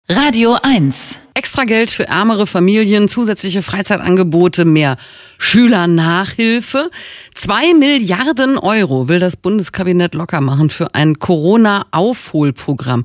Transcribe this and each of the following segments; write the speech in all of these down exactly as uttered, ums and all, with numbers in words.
Radio eins. Extra Geld für ärmere Familien, zusätzliche Freizeitangebote, mehr Schülernachhilfe. Zwei Milliarden Euro will das Bundeskabinett locker machen für ein Corona-Aufholprogramm.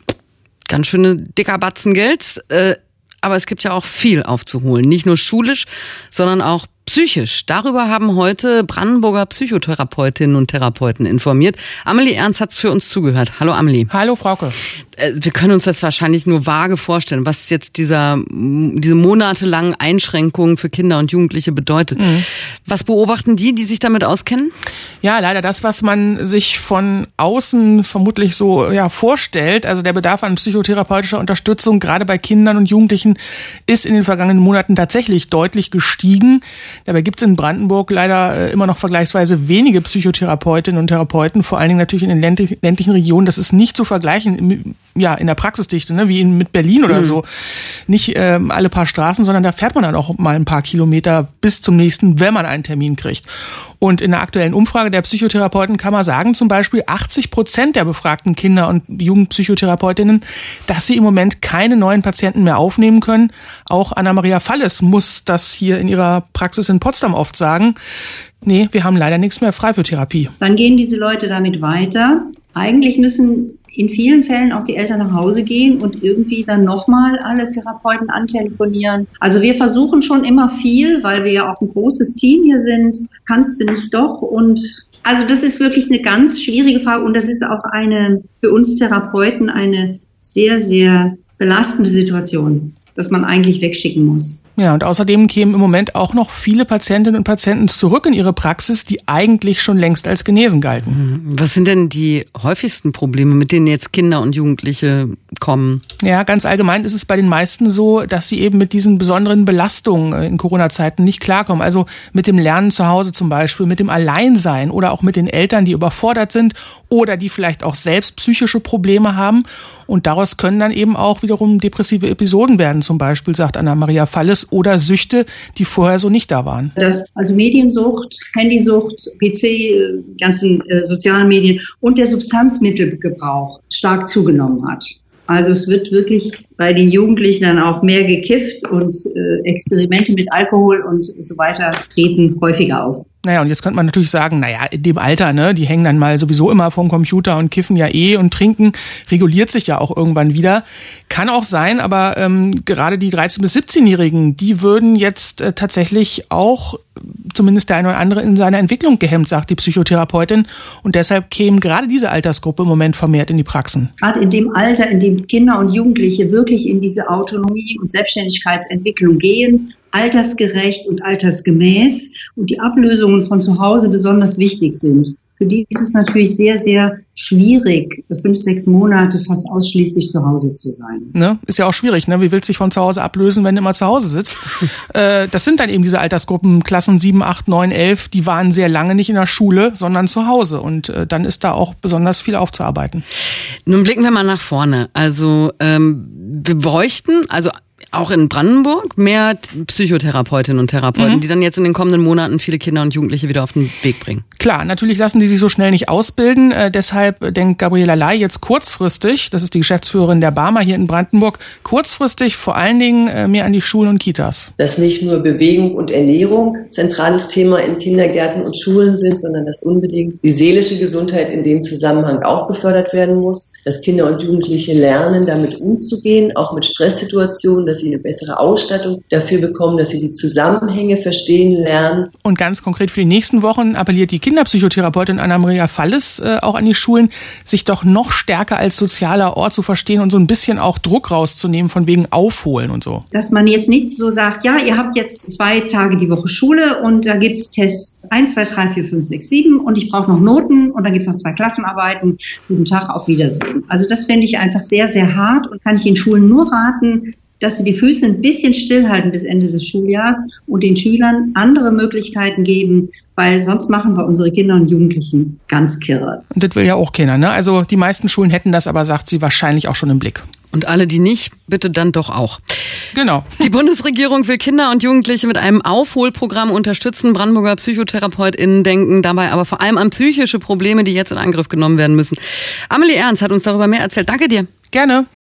Ganz schöne dicker Batzen Geld, äh, aber es gibt ja auch viel aufzuholen. Nicht nur schulisch, sondern auch psychisch. Darüber haben heute Brandenburger Psychotherapeutinnen und Therapeuten informiert. Amelie Ernst hat's für uns zugehört. Hallo Amelie. Hallo Frauke. Wir können uns das wahrscheinlich nur vage vorstellen, was jetzt dieser, diese monatelangen Einschränkungen für Kinder und Jugendliche bedeutet. Mhm. Was beobachten die, die sich damit auskennen? Ja, leider das, was man sich von außen vermutlich so ja, vorstellt. Also der Bedarf an psychotherapeutischer Unterstützung, gerade bei Kindern und Jugendlichen, ist in den vergangenen Monaten tatsächlich deutlich gestiegen. Dabei gibt es in Brandenburg leider immer noch vergleichsweise wenige Psychotherapeutinnen und Therapeuten, vor allen Dingen natürlich in den ländlichen Regionen. Das ist nicht zu vergleichen ja, in der Praxisdichte, ne, wie in, mit Berlin oder mhm. so. Nicht ähm, alle paar Straßen, sondern da fährt man dann auch mal ein paar Kilometer bis zum nächsten, wenn man einen Termin kriegt. Und in der aktuellen Umfrage der Psychotherapeutenkammer sagen zum Beispiel achtzig Prozent der befragten Kinder- und Jugendpsychotherapeutinnen, dass sie im Moment keine neuen Patienten mehr aufnehmen können. Auch Anna-Maria Falles muss das hier in ihrer Praxis in Potsdam oft sagen. Nee, wir haben leider nichts mehr frei für Therapie. Dann gehen diese Leute damit weiter. Eigentlich müssen in vielen Fällen auch die Eltern nach Hause gehen und irgendwie dann nochmal alle Therapeuten antelefonieren. Also wir versuchen schon immer viel, weil wir ja auch ein großes Team hier sind. Kannst du nicht doch? Und also das ist wirklich eine ganz schwierige Frage und das ist auch eine für uns Therapeuten eine sehr, sehr belastende Situation, dass man eigentlich wegschicken muss. Ja, und außerdem kämen im Moment auch noch viele Patientinnen und Patienten zurück in ihre Praxis, die eigentlich schon längst als genesen galten. Was sind denn die häufigsten Probleme, mit denen jetzt Kinder und Jugendliche kommen? Ja, ganz allgemein ist es bei den meisten so, dass sie eben mit diesen besonderen Belastungen in Corona-Zeiten nicht klarkommen. Also mit dem Lernen zu Hause zum Beispiel, mit dem Alleinsein oder auch mit den Eltern, die überfordert sind oder die vielleicht auch selbst psychische Probleme haben. Und daraus können dann eben auch wiederum depressive Episoden werden, zum Beispiel, sagt Anna-Maria Falles, oder Süchte, die vorher so nicht da waren. Das, also Mediensucht, Handysucht, P C, ganzen äh, sozialen Medien und der Substanzmittelgebrauch stark zugenommen hat. Also es wird wirklich bei den Jugendlichen dann auch mehr gekifft und äh, Experimente mit Alkohol und so weiter treten häufiger auf. Naja, und jetzt könnte man natürlich sagen, naja, in dem Alter, ne, die hängen dann mal sowieso immer vorm Computer und kiffen ja eh und trinken, reguliert sich ja auch irgendwann wieder. Kann auch sein, aber ähm, gerade die dreizehn- bis siebzehnjährigen, die würden jetzt äh, tatsächlich auch, zumindest der eine oder andere, in seiner Entwicklung gehemmt, sagt die Psychotherapeutin. Und deshalb kämen gerade diese Altersgruppe im Moment vermehrt in die Praxen. Gerade in dem Alter, in dem Kinder und Jugendliche wirklich in diese Autonomie- und Selbstständigkeitsentwicklung gehen, altersgerecht und altersgemäß und die Ablösungen von zu Hause besonders wichtig sind. Für die ist es natürlich sehr, sehr schwierig, für fünf, sechs Monate fast ausschließlich zu Hause zu sein. Ne? Ist ja auch schwierig, ne? Wie willst du dich von zu Hause ablösen, wenn du immer zu Hause sitzt? äh, das sind dann eben diese Altersgruppen, Klassen sieben, acht, neun, elf, die waren sehr lange nicht in der Schule, sondern zu Hause. Und äh, dann ist da auch besonders viel aufzuarbeiten. Nun blicken wir mal nach vorne. Also ähm, wir bräuchten, also auch in Brandenburg mehr Psychotherapeutinnen und Therapeuten, mhm. die dann jetzt in den kommenden Monaten viele Kinder und Jugendliche wieder auf den Weg bringen. Klar, natürlich lassen die sich so schnell nicht ausbilden. Äh, deshalb denkt Gabriela Ley jetzt kurzfristig, das ist die Geschäftsführerin der Barmer hier in Brandenburg, kurzfristig vor allen Dingen äh, mehr an die Schulen und Kitas. Dass nicht nur Bewegung und Ernährung zentrales Thema in Kindergärten und Schulen sind, sondern dass unbedingt die seelische Gesundheit in dem Zusammenhang auch gefördert werden muss. Dass Kinder und Jugendliche lernen, damit umzugehen, auch mit Stresssituationen, dass sie eine bessere Ausstattung dafür bekommen, dass sie die Zusammenhänge verstehen lernen. Und ganz konkret für die nächsten Wochen appelliert die Kinderpsychotherapeutin Anna-Maria Falles äh, auch an die Schulen, sich doch noch stärker als sozialer Ort zu verstehen und so ein bisschen auch Druck rauszunehmen von wegen Aufholen und so. Dass man jetzt nicht so sagt, ja, ihr habt jetzt zwei Tage die Woche Schule und da gibt's Tests eins, zwei, drei, vier, fünf, sechs, sieben und ich brauche noch Noten und dann gibt's noch zwei Klassenarbeiten. Guten Tag, auf Wiedersehen. Also das fände ich einfach sehr, sehr hart und kann ich den Schulen nur raten, dass sie die Füße ein bisschen stillhalten bis Ende des Schuljahres und den Schülern andere Möglichkeiten geben, weil sonst machen wir unsere Kinder und Jugendlichen ganz kirre. Und das will ja auch keiner, ne? Also die meisten Schulen hätten das aber, sagt sie, wahrscheinlich auch schon im Blick. Und alle, die nicht, bitte dann doch auch. Genau. Die Bundesregierung will Kinder und Jugendliche mit einem Aufholprogramm unterstützen. Brandenburger PsychotherapeutInnen denken dabei aber vor allem an psychische Probleme, die jetzt in Angriff genommen werden müssen. Amelie Ernst hat uns darüber mehr erzählt. Danke dir. Gerne.